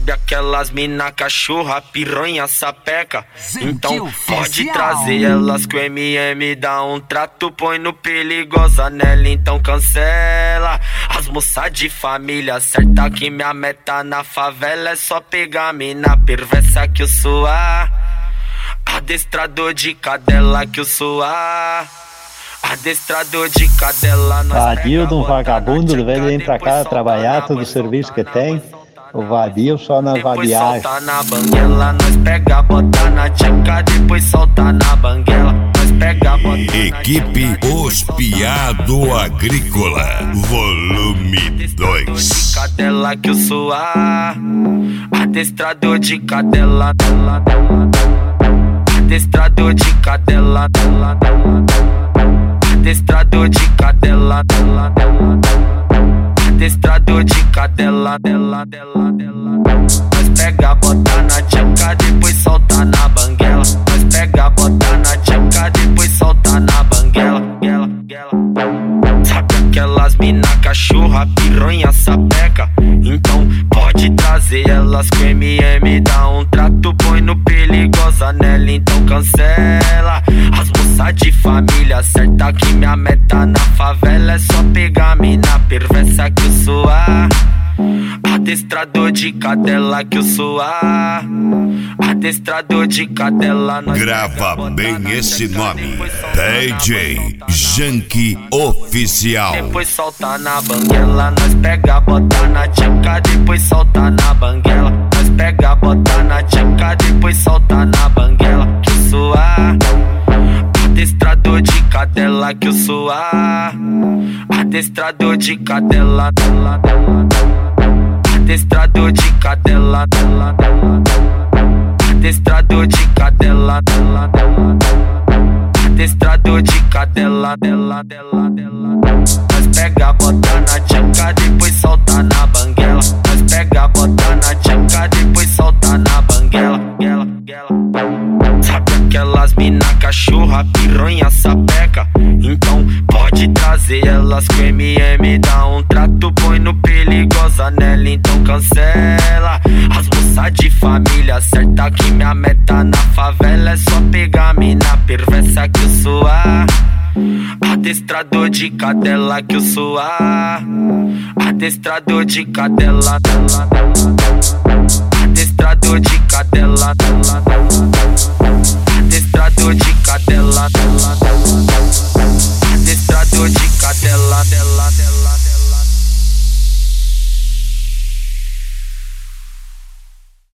Sabe aquelas mina cachorra, piranha, sapeca? Então pode trazer elas que o MM dá um trato, põe no perigosa nela, então cancela. As moças de família certa que minha meta na favela é só pegar mina perversa que eu sou adestrador de cadela que eu sou adestrador de cadela. Vadio de um vagabundo, ele vem pra cá trabalhar todo o serviço que tem. O vadio só na vadiagem. Solta na banguela, nós pega, bota na tcheca, depois solta na banguela. Nós pega, bota na Equipe Os Piado Agrícola, volume 2. Cadela que eu sou adestrador de cadela. Adestrador de cadela. Adestrador de cadela. Adestrador de cadela. Nós pega, bota na tcheca, depois solta na banguela. Nós pega, bota na tcheca, depois solta na banguela. Sabe aquelas mina cachorra, piranha, sapeca? Então pode trazer elas que o MM dá um trato, põe no perigosa nela, então cancela. As moças de família certa que minha meta na favela é só pegar mina perversa que eu sou adestrador de cadela que eu sou adestrador de cadela. Grava bem esse nome, DJ Janky Oficial. Depois solta na banguela, nós pega, bota na tcheca, depois solta na banguela. Nós pega, bota na tcheca, depois solta na banguela. Que eu sou adestrador de cadela que eu sou adestrador de cadela. Adestrador de cadela. Adestrador de cadela. Adestrador de cadela. Nós pega, bota na tcheca, depois solta na banguela. Nós pega, bota na tcheca, depois solta na banguela. Sabe aquelas mina cachorra, piranha, sapeca? Então pode trazer elas que o MM dá um trato, põe no perigosa nela, então cancela. As moças de família certa que minha meta na favela é só pegar mina perversa que eu sou adestrador de cadela que eu sou adestrador de cadela. Adestrador de cadela. Adestrador de cadela.